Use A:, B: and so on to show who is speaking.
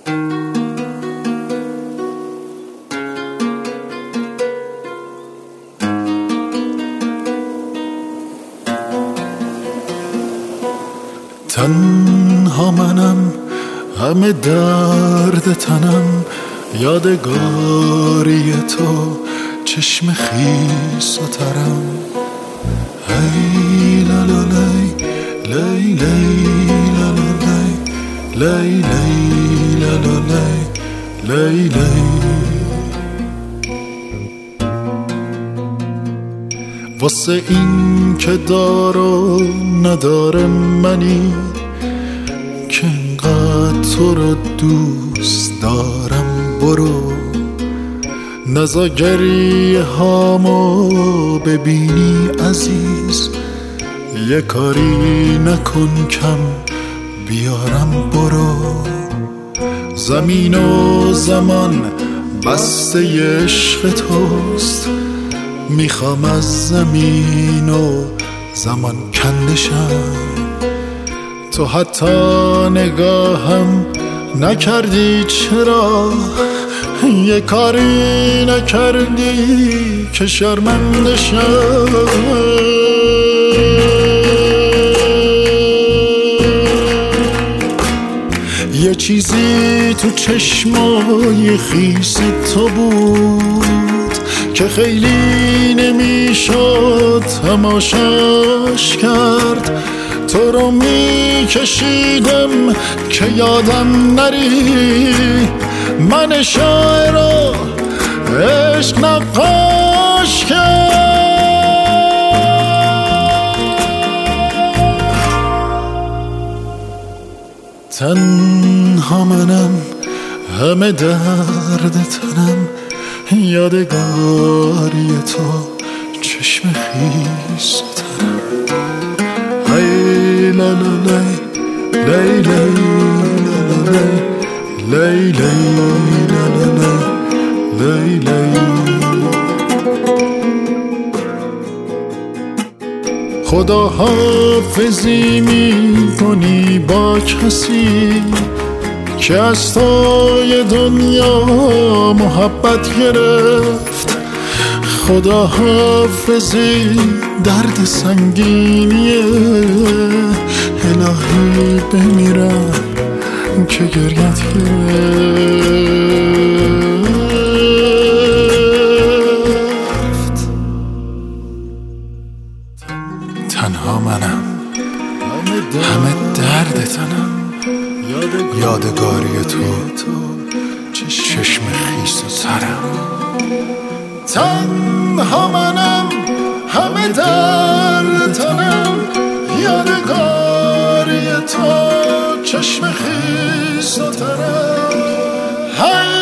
A: تنها منم، همه درد تنم، یادگاری تو چشم خیس و ترم. هی لا لا لی لی لی لا لا لی لی لی لا لا لی لی لی. واسه این که دار و نداره منی، که انقدر تو رو دوست دارم، برو نزا گریه هامو ببینی عزیز، یه کاری نکن کم بیارم، برو. زمین و زمان بسته عشق توست، میخوام از زمین و زمان کندشم. تو حتی نگاهم نکردی، چرا یه کاری نکردی که شرمنده شم. یه چیزی تو چشمای خیس تو بود که خیلی نمیشد تماشاش کرد. تو رو میکشیدم که یادم نری، من شاعر و عشق نقاش کرد. تنها منم، همه درد تنم، یادگاری تو چشم خیس ترم. هی لا لا لی لی لی لی لا لا لی لی. خدا حافظی میکنی با کسی که از توی دنیا محبت گرفت. خدا حافظی درد سنگینیه، الهی بمیرم که گریت گرفت. تنها منم، همه درد تنم، یادگاری تو چشم خیس و ترم. تنها منم، همه درد تنم، یادگاری تو چشم خیس و ترم.